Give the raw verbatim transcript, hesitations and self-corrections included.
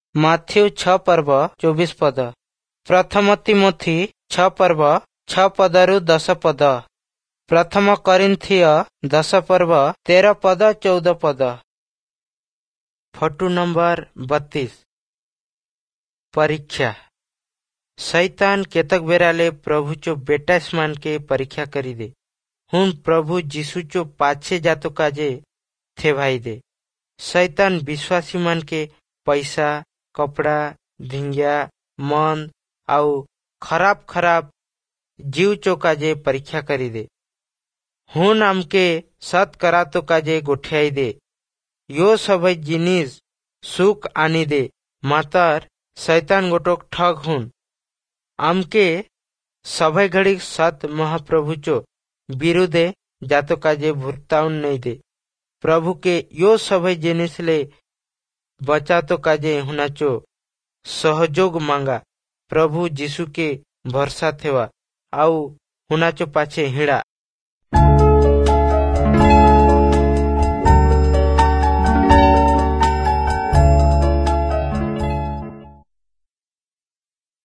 Matthew छ पर्व चौबीस पद। प्रथम तिमोथी छ पर्व छ पदरु दस पद। प्रथम करिन्थिय दस पर्व तेरह पद चौदह पद। फोटो नंबर बत्तीस। परीक्षा। शैतान केतक बेराले प्रभु चो बेटास मान के परीक्षा करी दे। हुन प्रभु जीशु चो पाछे जातो काजे थे भाई दे। शैतान विश्वासी मान के पैसा कपड़ा धिंग्या मन आउ खराब खराब जीव चो काजे परीक्षा करी दे। हुन आमके सत करा तो काजे गोठियाई दे। यो सबै जिनिस सुख आनी दे। मातर शैतान गोटोक ठग हुन आमके सबै घड़ी सत महाप्रभु चो विरुद्धे जातो काजे भुरताउन नहीं दे। प्रभु के यो सबै जिनिस ले बचा तो काजे हुनाचो सहयोग मांगा। प्रभु जीशु के भरसा थेवा आउ हुनाचो पाछे हिड़ा।